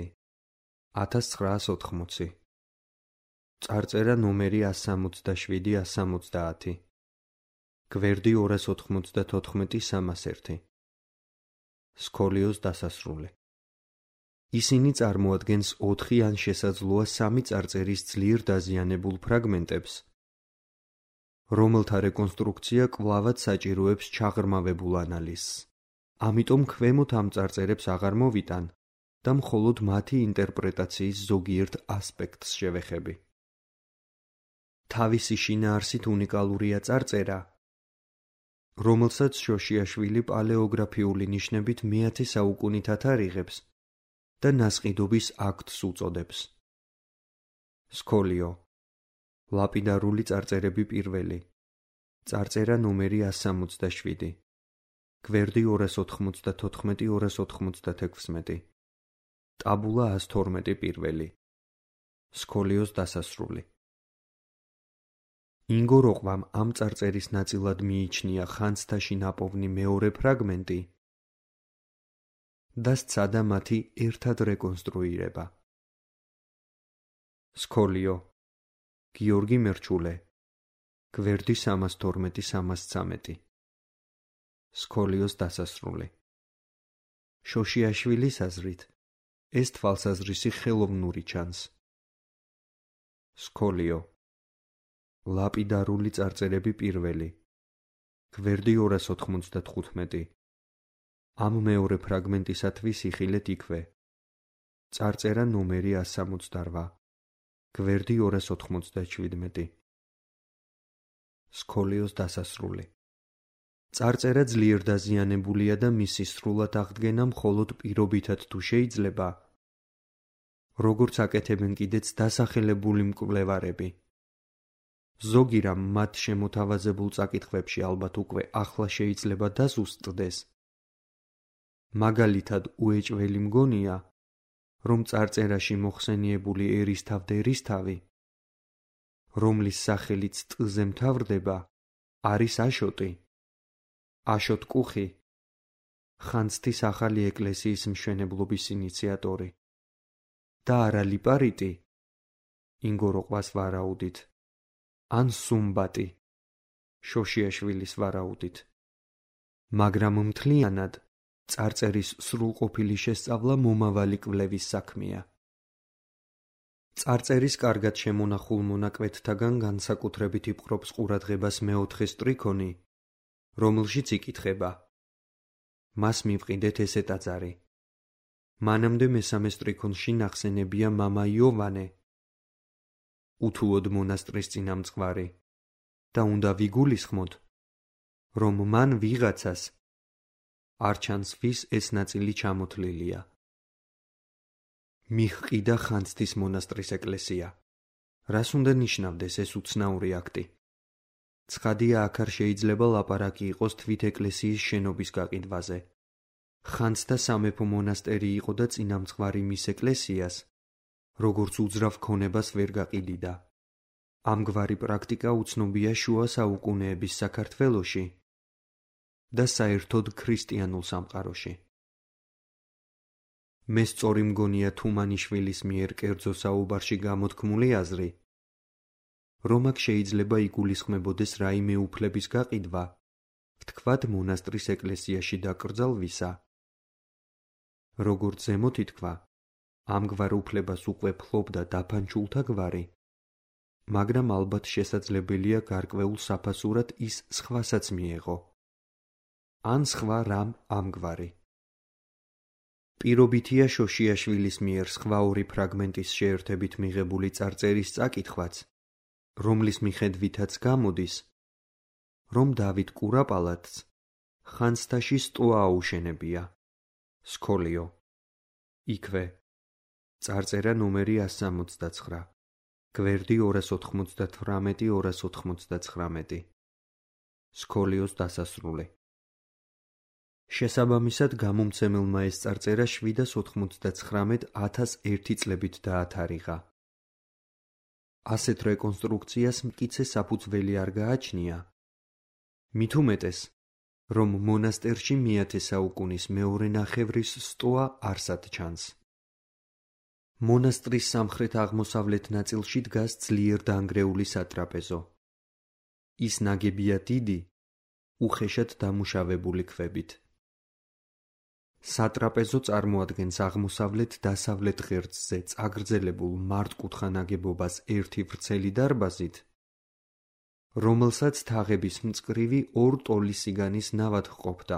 1980. წარწერა ნომერი 167-170. გვერდი 294-301. სქოლიოს დასასრული. ისინი წარმოადგენს 4 ან შესაძლოა 3 წარწერის ძლიერ დაზიანებულ ფრაგმენტებს, რომელთა რეკონსტრუქცია კვლავად საჭიროებს ჩაღრმავებულ ანალიზს. ამიტომ ქვემოთ ამ წარწერებს აღარ მოვიტან და მხოლოდ მათი ინტერპრეტაციის ზოგიერთ ასპექტს შევეხები. თავისი შინაარსით უნიკალურია წარწერა, რომელსაც შოშიაშვილი პალეოგრაფიული ნიშნებით მე-10 საუკუნით ათარიღებს და ნასყიდობის აქტს უწოდებს. სქოლიო. ლაპიდარული წარწერები პირველი. წარწერა ნომერი 167. გვერდი 294-296. ტაბულა 112 პირველი. სქოლიოს დასასრული. ინგო როყვამ ამ წარწერის ნაწილად მიიჩნია ხანძთაში ნაპოვნი მეორე ფრაგმენტი და სცადა მათი ერთად რეკონსტრუირება. სქოლიო. გიორგი მერჩულე. გვერდი 312-313. სქოლიოს დასასრული. შოშიაშვილის აზრით, ეს თვალსაზრისი ხელოვნური ჩანს. სქოლიო. ლაპიდარული წარწერები პირველი. გვერდი 295. ამ მეორე ფრაგმენტისათვის იხილეთ იქვე. წარწერა ნომერი 168. გვერდი 297. სქოლიოს დასასრული. წარწერა ძლიერ დაზიანებულია და მისი სრულად აღდგენა მხოლოდ პირობითად თუ შეიძლება, როგორც აკეთებენ კიდეც დასახელებული მკვლევარები. ზოგი რამ მათ შემოთავაზებულ წაკითხვებში ალბათ უკვე ახლა შეიძლება დაზუსტდეს. მაგალითად უეჭველი მგონია, რომ წარწერაში მოხსენიებული ერისთავ და ერისთავი, რომლის სახელიც ტ-ზე მთავრდება, არის აშოტი, აშოტ-კუხი, ხანძთის ახალი ეკლესიის მშენებლობის ინიციატორი და არა ლიპარიტი, ინგო როყვას ვარაუდით, ან სუმბატი, შოშიაშვილის ვარაუდით. მაგრამ მთლიანად წარწერის სრულყოფილი შესწავლა მომავალი კვლევის საქმეა. წარწერის კარგად შემონახულ მონაკვეთთაგან განსაკუთრებით იპყრობს ყურადღებას მე-4 სტრიქონი, რომელშიც იკითხება. მას მივყიდეთ ესე ტაძარი. მანამდე მე-3 სტრიქონში ნახსენებია მამა იოვანე, უთუოდ მონასტრის წინამძღვარი და უნდა ვიგულისხმოთ, რომ მან ვიღაცას არჩანს ვის ეს ნაწილი ჩამოთლილია. მიჰყიდა ხანძთის მონასტრის ეკლესია. რას უნდა ნიშნავდეს ეს უცნაური აქტი? ცხადია, აქ არ შეიძლება ლაპარაკი იყოს თვით ეკლესიის შენობის გაყიდვაზე. ხანძთა სამეფო მონასტერი იყო და წინამძღვარი მის ეკლესიას, როგორც უძრავ ქონებას ვერ გაყიდიდა. ამგვარი პრაქტიკა უცნობია შუა საუკუნეების საქართველოში და საერთოდ ქრისტიანულ სამყაროში. მე სწორი მგონია თუმანიშვილის მიერ კერძო საუბარში გამოთქმული აზრი, რომ აქ შეიძლება იგულისხმებოდეს რაიმე უფლების გაყიდვა, ვთქვათ მონასტრის ეკლესიაში დაკრძალვისა. როგორც ზემოთ ითქვა, ამგვარ უფლებას უკვე ფლობდა დაფანჩულთა გვარი, მაგრამ ალბათ შესაძლებელია გარკვეულ საფასურად ის სხვასაც მიეღო. ან სხვა რამ ამგვარი. პირობითია შოშიაშვილის მიერ სხვა ორი ფრაგმენტის შეერთებით მიღებული წარწერის წაკითხვაც, რომლის მიხედვითაც გამოდის, რომ დავით კურაპალატს ხანძთაში სტოა აუშენებია. სქოლიო. იქვე. წარწერა ნომერი 169. გვერდი 298-299. სქოლიოს დასასრული. შესაბამისად გამომცემელმა ეს წარწერა 799-1001 წლებით დაათარიღა. ასეთ რეკონსტრუქციას მკიცე საფუძველი არ გააჩნია, მით უმეტეს, რომ მონასტერში მე-10 საუკუნის მეორე ნახევრის სტოა არსად ჩანს. მონასტრის სამხრეთ-აღმოსავლეთ ნაწილში დგას ძლიერ დანგრეული სატრაპეზო. ის ნაგებია დიდი, უხეშად დამუშავებული ქვებით. სატრაპეზო წარმოადგენს აღმოსავლეთ-დასავლეთ ღერძზე წაგრძელებულ მართკუთხა ნაგებობას ერთი ვრცელი დარბაზით, რომელსაც თაღების მწკრივი ორ ტოლისიგანის ნავად ჰყოფდა.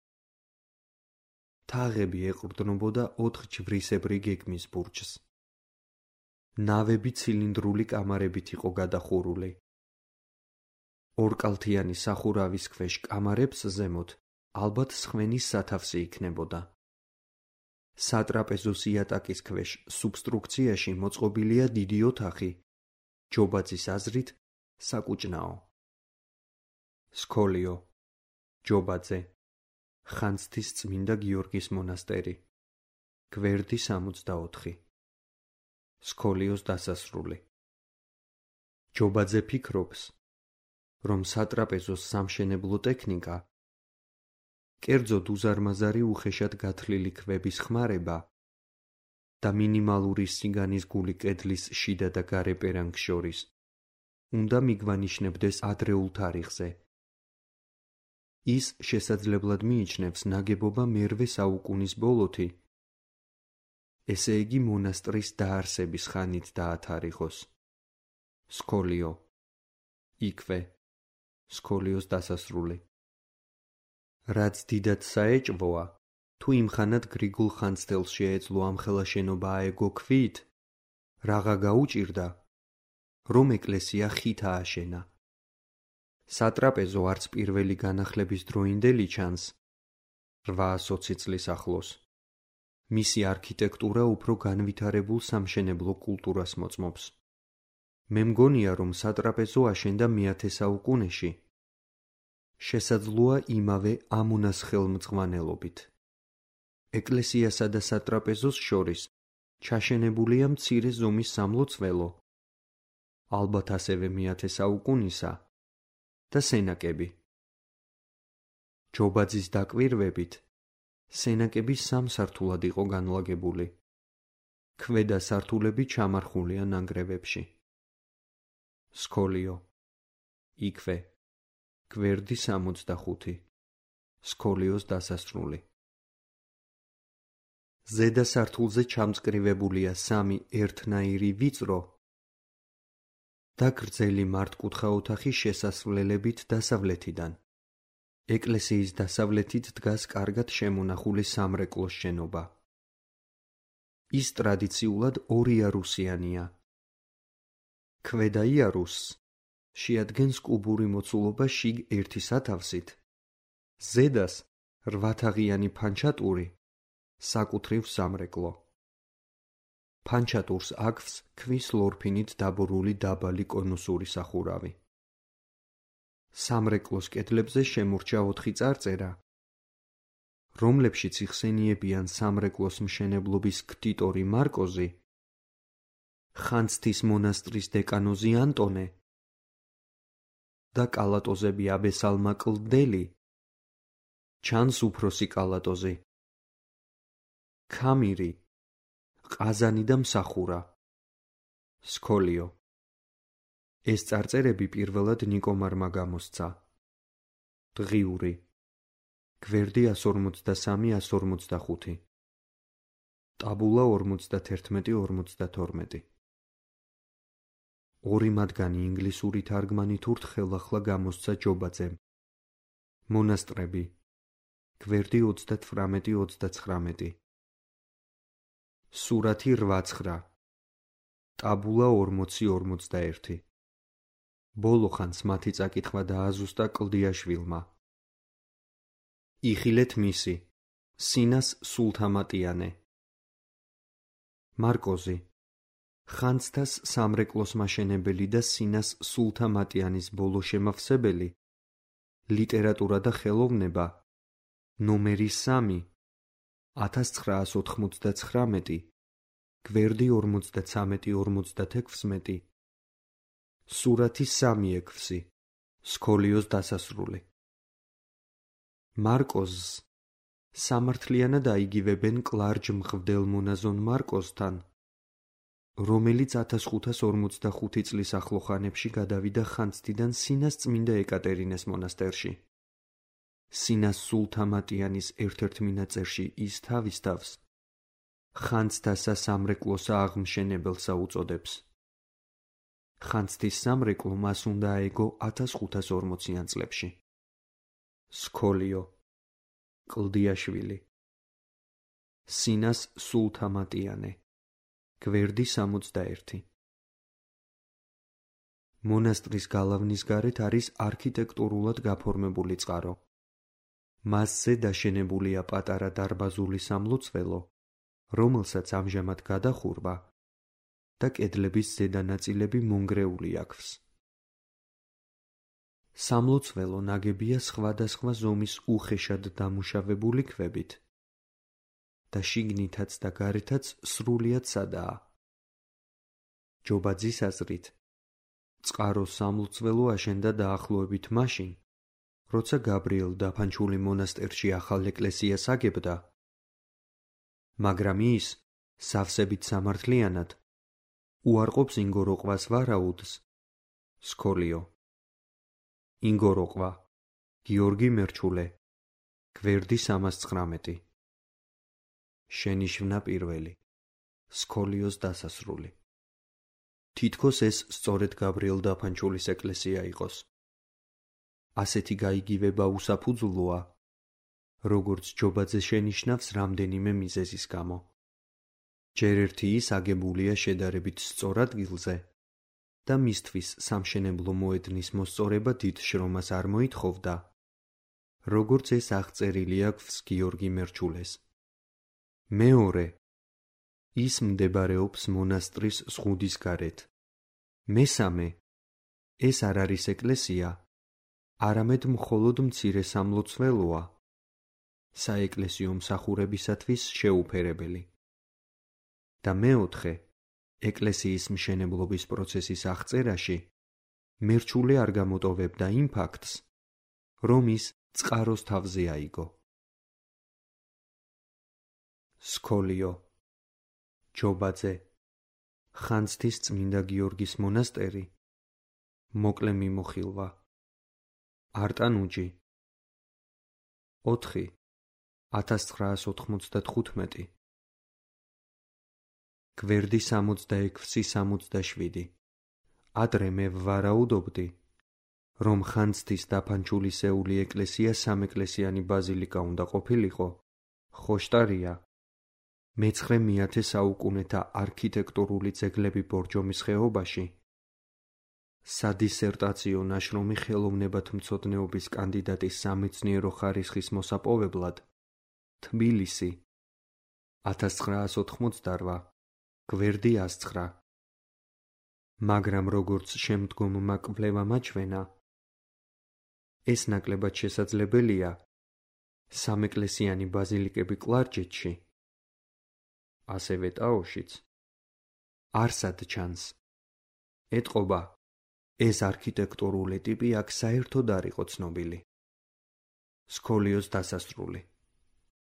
თაღები ეყრდნობოდა 4 ჯვრისებრი გეგმის ბურჯს. ნავები ცილინდრული კამარებით იყო გადახურული. ორკალთიანი სახურავის ქვეშ კამარებს ზემოთ ალბათ სხვენის სათავსი იქნებოდა. სატრაპეზოს იატაკის ქვეშ სუბსტრუქციაში მოწყობილია დიდი ოთახი, ჯობაძის აზრით საკუჭნაო. სქოლიო. ჯობაძე. ხანძთის წმინდა გიორგის მონასტერი. გვერდი 64. სქოლიოს დასასრული. ჯობაძე ფიქრობს, რომ სატრაპეზოს სამშენებლო ტექნიკა, კერძოდ უზარმაზარი უხეშად გათლილი ქვების ხმარება და მინიმალური სიგანის გული კედლის შიდა და გარე პერანგს შორის უნდა მიგვანიშნებდეს ადრეულ თარიღზე. ის შესაძლებლად მიიჩნევს ნაგებობა მერვე საუკუნის ბოლოთი, ესე იგი მონასტრის დაარსების ხანით დაათარიღოს. სქოლიო. იქვე. სქოლიოს დასასრული. რაც დიდად საეჭვოა, თუ იმხანად გრიგოლ ხანძთელს შეეძლო ამხელა შენობა აეგო ქვით, რაღა გაუჭირდა, რომ ეკლესია ხით ააშენა. სატრაპეზო არც პირველი განახლების დროინდელი ჩანს, 820 წლის ახლოს. მისი არქიტექტურა უფრო განვითარებულ სამშენებლო კულტურას მოწმობს. მე მგონია, რომ სატრაპეზო აშენდა მე-10 საუკუნეში. შესაძლოა იმავე ამონას ხელმძღვანელობით. ეკლესიასა და სატრაპეზოს შორის ჩაშენებულია მცირე ზომის სამლოცველო, ალბათ ასევე მე-10 საუკუნისა და სენაკები. ჯობაძის დაკვირვებით, სენაკები 3 სართულად იყო განლაგებული. ქვედა სართულები ჩამარხულია ნანგრევებში. სქოლიო. იქვე. გვერდი 65. სქოლიოს დასასრული. ზედა სართულზე ჩამწკრივებულია 3 ერთნაირი ვიწრო და გრძელი მართკუთხა ოთახი შესასვლელებით დასავლეთიდან. ეკლესიის დასავლეთით დგას კარგად შემონახული სამრეკლოს შენობა. ის ტრადიციულად ორიარუსიანია. ქვედა იარუსს შეადგენს კუბური მოცულობა შიგ ერთი სათავსით, ზედას 8-თაღიანი ფანჩატური, საკუთრივ სამრეკლო. ფანჩატურს აქვს ქვის ლორფინით დაბურული დაბალი კონუსური სახურავი. სამრეკლოს კედლებზე შემორჩა 4 წარწერა, რომლებშიც იხსენიებიან სამრეკლოს მშენებლობის ქტიტორი მარკოზი, ხანძთის მონასტრის დეკანოზი ანტონე და კალატოზები აბესალმა კლდელი, ჩანს უფროსი კალატოზი, ქამირი, ყაზანი და მსახურა, სქოლიო. ეს წარწერები პირველად ნიკომარმა გამოსცა. დღიური, გვერდი 153-145, ტაბულა 51-52. ორი მათგანი ინგლისური თარგმანით ურთხელახლა გამოსცა ჯობაძემ. მონასტრები, გვერდი 38-39, სურათი 8-9, ტაბულა 40-41. ბოლო ხანს მათი წაკითხვა დააზუსტა კლდიაშვილმა. იხილეთ მისი, სინას სულთამატიანე. მარკოზი, ხანძთას სამრეკლოს მაშენებელი და სინას სულთამატიანის ბოლო შემავსებელი, ლიტერატურა და ხელოვნება, ნომერი 3, 1999, გვერდი 53-56, სურათი 3-6, სქოლიოს დასასრული. მარკოზს სამართლიანად აიგივებენ კლარჯ მღვდელ მონაზონ მარკოზთან, რომელიც 1545 წლის ახლოხანებში გადავიდა ხანძთიდან სინას წმინდა ეკატერინეს მონასტერში. სინას სულთამატიანის ერთ-ერთ მინაწერში ის თავის თავს ხანძთა სასამრეკლოსა აღმშენებელსა უწოდებს. ხანძთის სამრეკლო მას უნდა აეგო 1540-იან წლებში. სქოლიო, კლდიაშვილი. სინას სულთამატიანე, გვერდი 61. მონასტრის გალავნის გარეთ არის არქიტექტურულად გაფორმებული წყარო. მასზე დაშენებულია პატარა დარბაზული სამლოცველო, რომელსაც ამჟამად გადახურვა და კედლების ზედა ნაწილები მონგრეული აქვს. სამლოცველო ნაგებია სხვადასხვა ზომის უხეშად დამუშავებული ქვებით და შიგნითაც და გარეთაც სრულიად სადაა. ჯობაძის აზრით, წყაროს სამლოცველო აშენდა დაახლოებით მაშინ, როცა გაბრიელ დაფანჩული მონასტერში ახალ ეკლესიას აგებდა, მაგრამ ის სავსებით სამართლიანად უარყოფს ინგოროყვას ვარაუდს. სქოლიო. ინგოროყვა, გიორგი მერჩულე, გვერდი 319. შენიშვნა პირველი, სქოლიოს დასასრული. თითქოს ეს სწორედ გაბრიელ დაფანჩულის ეკლესია იყოს. ასეთი გაიგივება უსაფუძვლოა, როგორც ჯობაძე შენიშნავს რამდენიმე მიზეზის გამო. ჯერ ერთი ის აგებულია შედარებით სწორ ადგილზე და მისთვის სამშენებლო მოედნის მოსწორება დიდ შრომას არ მოითხოვდა, როგორც ეს აღწერილი აქვს გიორგი მერჩულეს. მეორე, ის მდებარეობს მონასტრის ზღუდის გარეთ. მესამე, ეს არ არის ეკლესია, არამედ მხოლოდ მცირე სამლოცველოა, საეკლესიო მსახურებისათვის შეუფერებელი. და მეოთხე, ეკლესიის მშენებლობის პროცესის აღწერაში მერჩულე არ გამოტოვებდა იმ ფაქტს, რომ ის წყაროს თავზე აიგო. სქოლიო, ჯობაძე, ხანძთის წმინდა გიორგის მონასტერი, მოკლე მიმოხილვა, არტანუჯი, 4, 1995, გვერდი 66-67. ადრე მე ვარაუდობდი, რომ ხანძთის დაფანჩულისეული ეკლესია სამეკლესიანი ბაზილიკა უნდა ყოფილიყო, ხოშტარია, მე-9 საუკუნეთა არქიტექტურული ძეგლები ბორჯომის ხეობაში, სადისერტაციო ნაშრომი ხელოვნებათმცოდნეობის კანდიდატის სამეცნიერო ხარისხის მოსაპოვებლად, თბილისი, 1988, გვერდი 109. მაგრამ როგორც შემდგომმა კვლევამ აჩვენა, ეს ნაკლებად შესაძლებელია სამეკლესიანი ბაზილიკები კლარჯეთში, ასევე ტაოშიც, არსად ჩანს. ეტყობა, ეს არქიტექტურული ტიპი აქ საერთოდ არ იყო ცნობილი. სქოლიოს დასასრული.